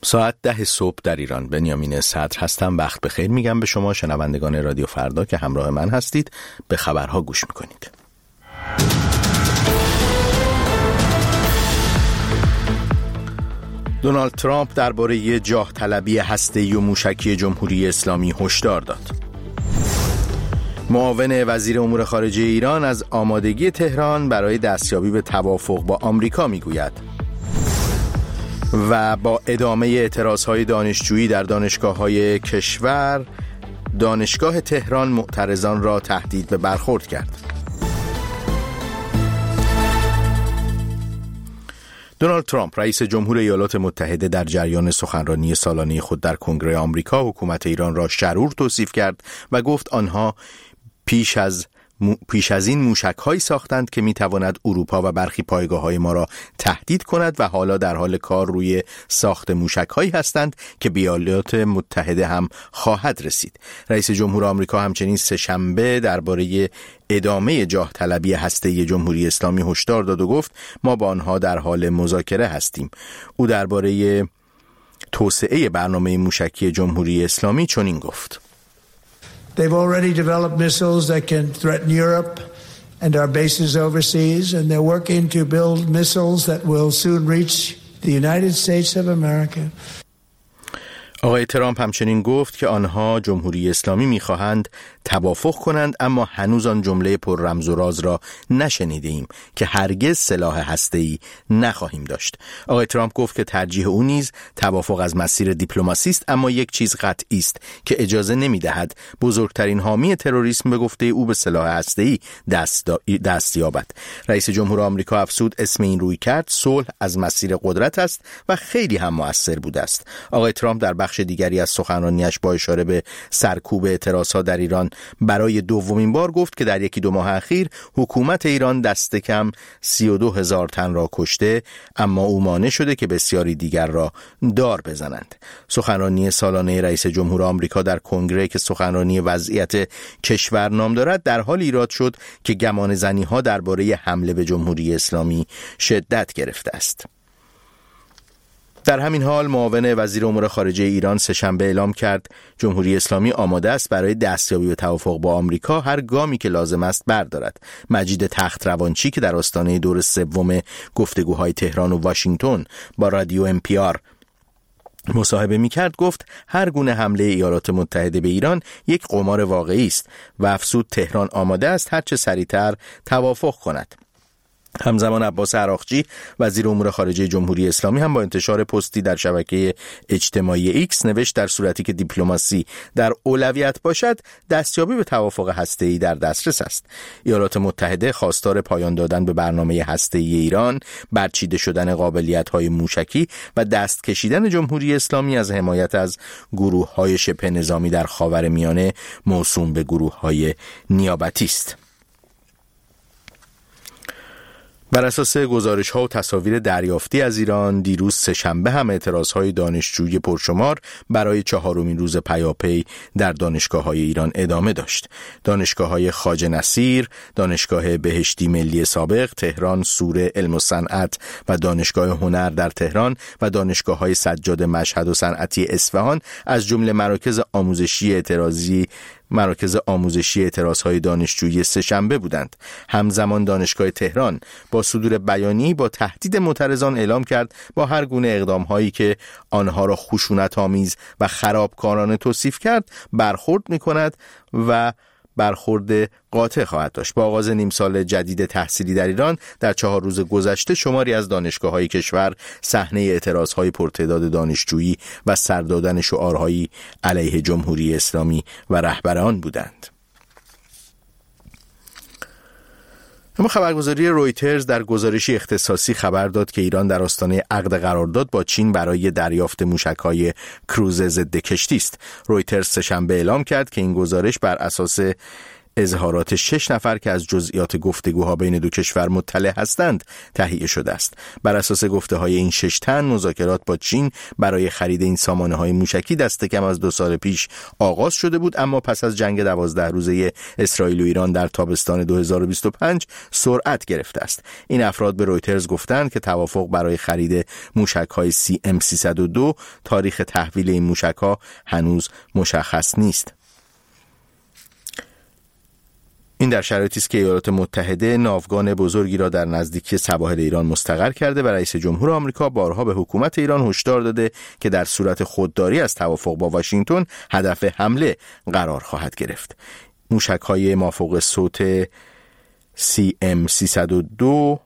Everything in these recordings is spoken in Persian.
ساعت 10 صبح در ایران. بنیامین صدر هستم. وقت بخیر میگم به شما شنوندگان رادیو فردا که همراه من هستید. به خبرها گوش میکنید. دونالد ترامپ درباره جاه طلبی هسته‌ای و موشکی جمهوری اسلامی هشدار داد. معاون وزیر امور خارجه ایران از آمادگی تهران برای دستیابی به توافق با آمریکا میگوید. و با ادامه اعتراضهای دانشجویی در دانشگاه‌های کشور، دانشگاه تهران معترضان را تهدید به برخورد کرد. دونالد ترامپ رئیس جمهور ایالات متحده در جریان سخنرانی سالانه خود در کنگره آمریکا حکومت ایران را شرور توصیف کرد و گفت آنها پیش از این موشک‌هایی ساختند که می‌تواند اروپا و برخی پایگاه‌های ما را تهدید کند و حالا در حال کار روی ساخت موشک‌هایی هستند که به ایالات متحده هم خواهد رسید. رئیس جمهور آمریکا همچنین سه‌شنبه درباره ادامه جاه طلبی هسته‌ای جمهوری اسلامی هشدار داد و گفت ما با آنها در حال مذاکره هستیم. او درباره توسعه برنامه موشکی جمهوری اسلامی چنین گفت: They've already developed missiles that can threaten Europe and our bases overseas, and they're working to build missiles that will soon reach the United States of America. آقای ترامپ همچنین گفت که آنها جمهوری اسلامی می‌خواهند توافق کنند، اما هنوز آن جمله پر رمز و راز را نشنیده ایم که هرگز سلاح هسته‌ای نخواهیم داشت. آقای ترامپ گفت که ترجیح او نیز توافق از مسیر دیپلماسی است، اما یک چیز قطعی است که اجازه نمی‌دهد بزرگترین حامی تروریسم به گفته او به سلاح هسته‌ای دست یابد. رئیس جمهور آمریکا افزود اسم این رویکرد صلح از مسیر قدرت است و خیلی هم مؤثر بوده است. آقای ترامپ در بخش دیگری از سخنرانیش با اشاره به سرکوب اعتراضها در ایران برای دومین بار گفت که در یکی دو ماه اخیر حکومت ایران دست کم 32,000 تن را کشته، اما او مانع شده که بسیاری دیگر را دار بزنند. سخنرانی سالانه رئیس جمهور آمریکا در کنگره که سخنرانی وضعیت کشور نام دارد در حال ایراد شد که گمانه‌زنی‌ها درباره حمله به جمهوری اسلامی شدت گرفته است. در همین حال معاون وزیر امور خارجه ایران سه‌شنبه اعلام کرد جمهوری اسلامی آماده است برای دستیابی به توافق با آمریکا هر گامی که لازم است بردارد. مجید تخت‌روانچی که در آستانه دور سوم گفتگوهای تهران و واشنگتن با رادیو NPR مصاحبه می‌کرد گفت هر گونه حمله ایالات متحده به ایران یک قمار واقعی است و افزود تهران آماده است هر چه سریعتر توافق کند. همزمان عباس عراقچی وزیر امور خارجه جمهوری اسلامی هم با انتشار پستی در شبکه اجتماعی ایکس نوشت در صورتی که دیپلماسی در اولویت باشد دستیابی به توافق هسته‌ای در دسترس است. ایالات متحده خواستار پایان دادن به برنامه هسته‌ای ایران، برچیده شدن قابلیت‌های موشکی و دست کشیدن جمهوری اسلامی از حمایت از گروه‌های شبه نظامی در خاورمیانه موسوم به گروه‌های نیابتی است. بر اساس گزارش‌ها و تصاویر دریافتی از ایران دیروز سه‌شنبه هم اعتراض‌های دانشجویی پرشمار برای 4مین روز پیاپی در دانشگاه‌های ایران ادامه داشت. دانشگاه‌های خواجه نصیر، دانشگاه بهشتی ملی سابق، تهران سور علم و صنعت و دانشگاه هنر در تهران و دانشگاه‌های سجاد مشهد و صنعتی اصفهان از جمله مراکز آموزشی اعتراضهای دانشجویی سه‌شنبه بودند. همزمان دانشگاه تهران با صدور بیانیه‌ای با تهدید معترضان اعلام کرد با هر گونه اقدام‌هایی که آنها را خشونت‌آمیز و خرابکارانه توصیف کرد برخورد می‌کند و برخورد قاطع خواهد داشت. با آغاز نیم سال جدید تحصیلی در ایران در 4 روز گذشته شماری از دانشگاه‌های کشور صحنه اعتراض‌های پرتعداد دانشجویی و سر دادن شعارهایی علیه جمهوری اسلامی و رهبران بودند. اما خبرگزاری رویترز در گزارشی اختصاصی خبر داد که ایران در آستانه عقد قرارداد با چین برای دریافت موشک‌های کروز ضد کشتی است. رویترز سه‌شنبه اعلام کرد که این گزارش بر اساس اظهارات 6 نفر که از جزئیات گفتگوها بین دو کشور مطلع هستند تهیه شده است. بر اساس گفته‌های این 6 تن، مذاکرات با چین برای خرید این سامانه‌های موشکی دست کم از 2 سال پیش آغاز شده بود، اما پس از جنگ 12 روزه اسرائیل و ایران در تابستان 2025 سرعت گرفته است. این افراد به رویترز گفتند که توافق برای خرید موشک‌های CM302 تاریخ تحویل این موشک‌ها هنوز مشخص نیست. این در شرایطی است که ایالات متحده ناوگان بزرگی را در نزدیکی سواحل ایران مستقر کرده و رئیس جمهور آمریکا بارها به حکومت ایران هشدار داده که در صورت خودداری از توافق با واشنگتن هدف حمله قرار خواهد گرفت. موشک‌های مافوق صوت CM302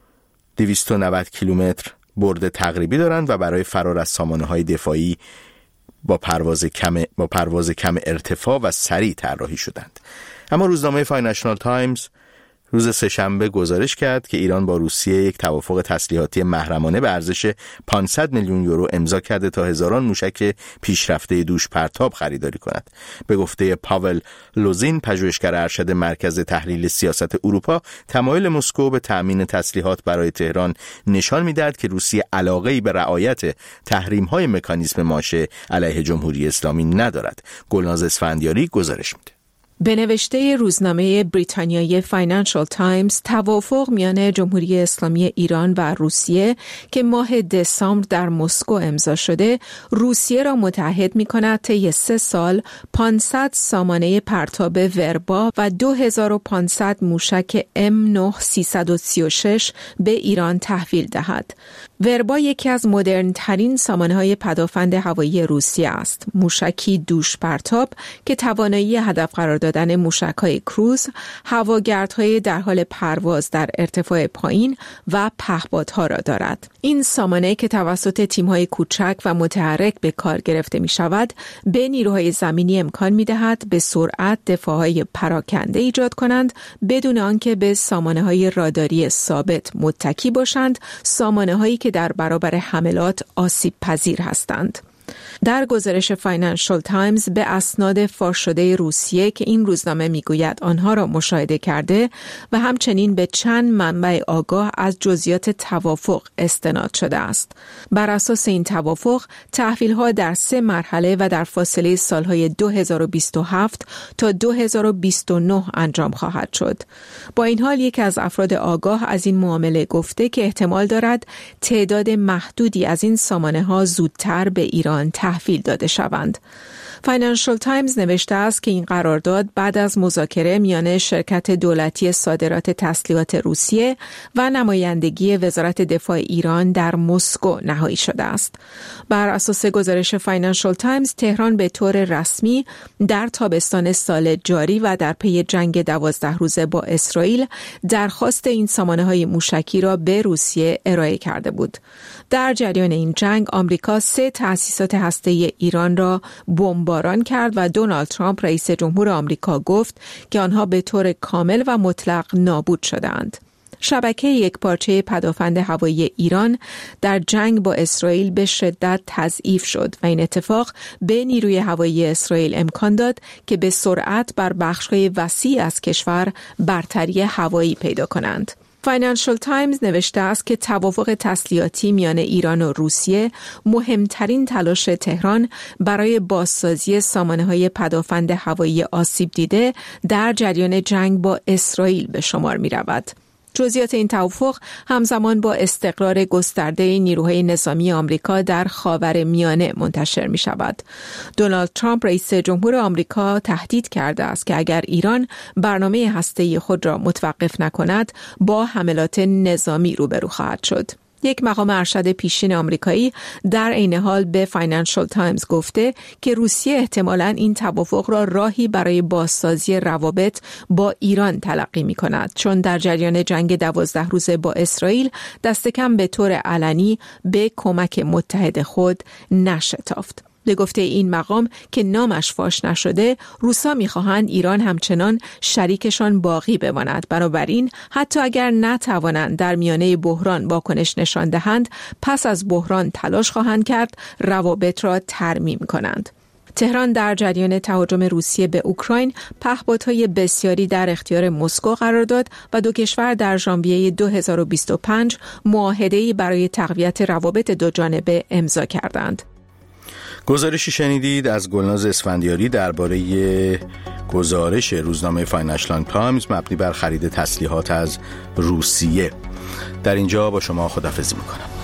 290 کیلومتر برد تقریبی دارند و برای فرار از سامانه‌های دفاعی با پرواز کم ارتفاع و سریع طراحی شدند. اما روزنامه فاینانشال تایمز روز سه‌شنبه گزارش کرد که ایران با روسیه یک توافق تسلیحاتی محرمانه به ارزش 500 میلیون یورو امضا کرده تا هزاران موشک پیشرفته دوش پرتاب خریداری کند. به گفته پاول لوزین، پژوهشگر ارشد مرکز تحلیل سیاست اروپا، تمایل مسکو به تأمین تسلیحات برای تهران نشان می‌دهد که روسیه علاقه‌ای به رعایت تحریم‌های مکانیزم ماشه علیه جمهوری اسلامی ندارد. گلناز اسفندیاری گزارش می‌دهد. به نوشته روزنامه بریتانیایی فاینانشال تایمز، توافق میان جمهوری اسلامی ایران و روسیه که ماه دسامبر در مسکو امضا شده، روسیه را متحد می‌کند طی 3 سال 500 سامانه پرتاب وربا و 2500 موشک M9 336 به ایران تحویل دهد. وربا یکی از مدرن‌ترین سامانه‌های پدافند هوایی روسیه است. موشکی دوش پرتاب که توانایی هدف قرار دادن موشک‌های کروز، هواگردهای در حال پرواز در ارتفاع پایین و پهپادها را دارد. این سامانه که توسط تیم‌های کوچک و متحرک به کار گرفته می‌شود، به نیروهای زمینی امکان می‌دهد به سرعت دفاع‌های پراکنده ایجاد کنند بدون آنکه به سامانه‌های راداری ثابت متکی باشند، سامانه‌هایی که در برابر حملات آسیب پذیر هستند. در گزارش فاینانشال تایمز به اسناد فاش شده روسیه که این روزنامه میگوید آنها را مشاهده کرده و همچنین به چند منبع آگاه از جزئیات توافق استناد شده است. بر اساس این توافق، تحویل‌ها در 3 مرحله و در فاصله سالهای 2027 تا 2029 انجام خواهد شد. با این حال یکی از افراد آگاه از این معامله گفته که احتمال دارد تعداد محدودی از این سامانه‌ها زودتر به ایران تحویل داده شوند. فاینانشال تایمز نوشته است که این قرارداد بعد از مذاکره میان شرکت دولتی صادرات تسلیحات روسیه و نمایندگی وزارت دفاع ایران در مسکو نهایی شده است. بر اساس گزارش فاینانشال تایمز، تهران به طور رسمی در تابستان سال جاری و در پی جنگ 12 روزه با اسرائیل درخواست این سامانه‌های موشکی را به روسیه ارائه کرده بود. در جریان این جنگ، آمریکا 3 تأسیسات هسته‌ای ایران را بمباران کرد و دونالد ترامپ رئیس جمهور آمریکا گفت که آنها به طور کامل و مطلق نابود شدند. شبکه یکپارچه پدافند هوایی ایران در جنگ با اسرائیل به شدت تضعیف شد و این اتفاق به نیروی هوایی اسرائیل امکان داد که به سرعت بر بخش‌های وسیع از کشور برتری هوایی پیدا کنند. فاینانشال تایمز نوشته است که توافق تسلیحاتی میان ایران و روسیه مهمترین تلاش تهران برای بازسازی سامانه‌های پدافند هوایی آسیب دیده در جریان جنگ با اسرائیل به شمار می‌رود. جزئیات این توافق همزمان با استقرار گسترده نیروهای نظامی آمریکا در خاورمیانه منتشر می شود. دونالد ترامپ رئیس جمهور آمریکا تهدید کرده است که اگر ایران برنامه هسته‌ای خود را متوقف نکند، با حملات نظامی روبرو خواهد شد. یک مقام ارشد پیشین آمریکایی در عین حال به فاینانشال تایمز گفته که روسیه احتمالاً این توافق را راهی برای بازسازی روابط با ایران تلقی می‌کند، چون در جریان جنگ 12 روزه با اسرائیل دست کم به طور علنی به کمک متحد خود نشتافت. به گفته این مقام که نامش فاش نشده، روسا می‌خواهند ایران همچنان شریکشان باقی بماند. بنابراین حتی اگر نتوانند در میانه بحران واکنش نشان دهند، پس از بحران تلاش خواهند کرد روابط را ترمیم کنند. تهران در جریان تهاجم روسیه به اوکراین پهپادهای بسیاری در اختیار مسکو قرار داد و دو کشور در ژانویه 2025 معاهده‌ای برای تقویت روابط دو جانبه امضا کردند. گزارشی شنیدید از گلناز اسفندیاری درباره گزارش روزنامه فاینانشال تایمز مبنی بر خرید تسلیحات از روسیه. در اینجا با شما خداحافظی میکنم.